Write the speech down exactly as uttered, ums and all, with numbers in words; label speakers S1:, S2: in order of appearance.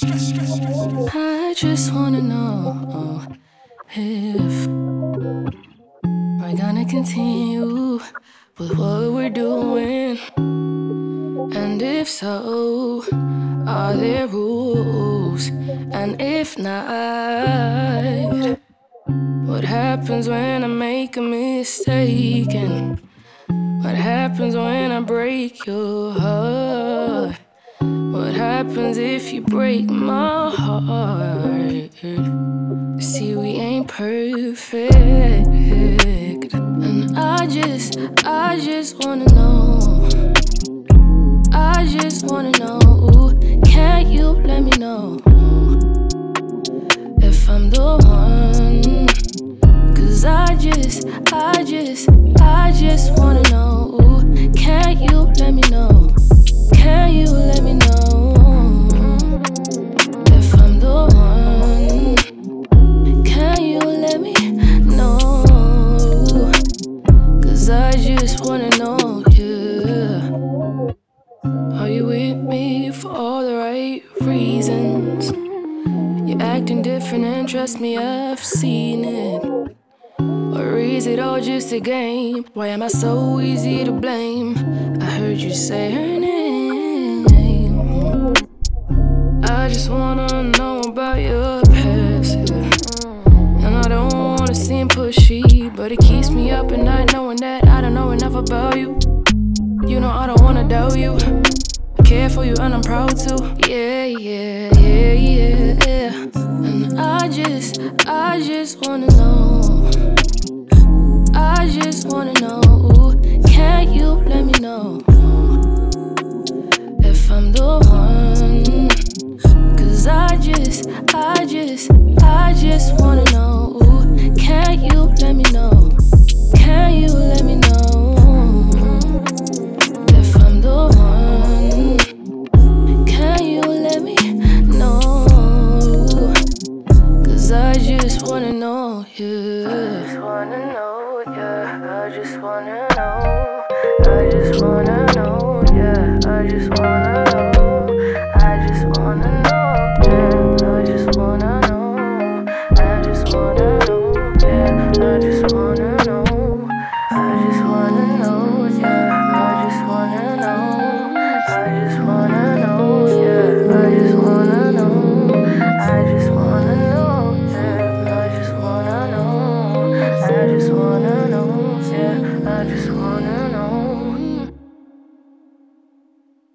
S1: I just wanna know if we're gonna continue with what we're doing, and if so, are there rules? And if not, what happens when I make a mistake? And what happens when I break your heart? What happens if you break my heart? See, we ain't perfect, and I just, I just wanna know. I just wanna know, can you let me know if I'm the one? Cause I just, I just, I just wanna know, can you let me know? Can you let me know if I'm the one? Can you let me know? Cause I just wanna know, yeah. Are you with me for all the right reasons? You're acting different and trust me, I've seen it. Or is it all just a game? Why am I so easy to blame? I heard you say her name. I just wanna know about your past, yeah. And I don't wanna seem pushy, but it keeps me up at night knowing that I don't know enough about you. You know I don't wanna doubt you. I care for you and I'm proud to. Yeah, yeah, yeah, yeah, yeah. And I just, I just wanna know. I just wanna know, can you let me know?